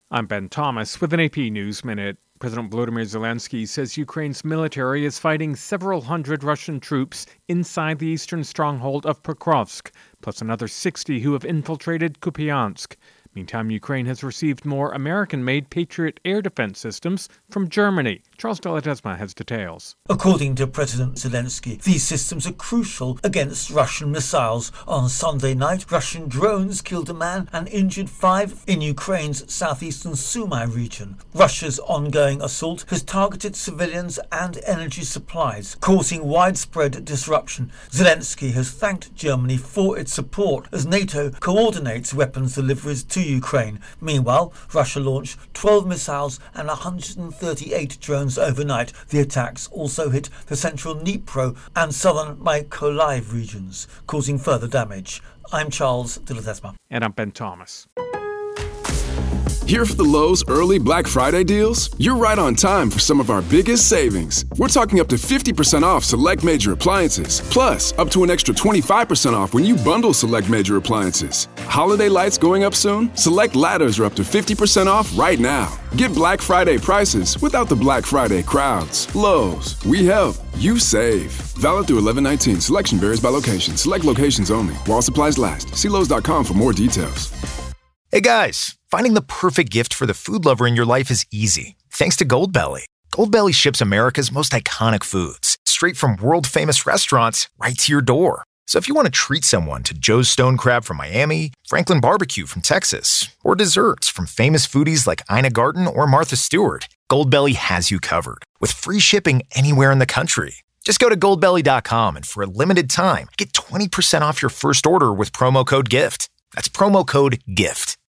I'm Ben Thomas with an AP News Minute. President Volodymyr Zelensky says Ukraine's military is fighting several hundred Russian troops inside the eastern stronghold of Pokrovsk, plus another 60 who have infiltrated Kupiansk. Meantime, Ukraine has received more American-made Patriot air defense systems from Germany. Charles de Ledesma has details. According to President Zelensky, these systems are crucial against Russian missiles. On Sunday night, Russian drones killed a man and injured 5 in Ukraine's southeastern Sumy region. Russia's ongoing assault has targeted civilians and energy supplies, causing widespread disruption. Zelensky has thanked Germany for its support as NATO coordinates weapons deliveries to Ukraine. Meanwhile, Russia launched 12 missiles and 138 drones overnight. The attacks also hit the central Dnipro and southern Mykolaiv regions, causing further damage. I'm Charles de Ledesma. And I'm Ben Thomas. Here for the Lowe's early Black Friday deals? You're right on time for some of our biggest savings. We're talking up to 50% off select major appliances, plus up to an extra 25% off when you bundle select major appliances. Holiday lights going up soon? Select ladders are up to 50% off right now. Get Black Friday prices without the Black Friday crowds. Lowe's, we help, you save. Valid through 11/19. Selection varies by location. Select locations only. While supplies last. See Lowe's.com for more details. Hey guys, finding the perfect gift for the food lover in your life is easy, thanks to Goldbelly. Goldbelly ships America's most iconic foods, straight from world-famous restaurants right to your door. So if you want to treat someone to Joe's Stone Crab from Miami, Franklin Barbecue from Texas, or desserts from famous foodies like Ina Garten or Martha Stewart, Goldbelly has you covered, with free shipping anywhere in the country. Just go to goldbelly.com and for a limited time, get 20% off your first order with promo code GIFT. That's promo code GIFT.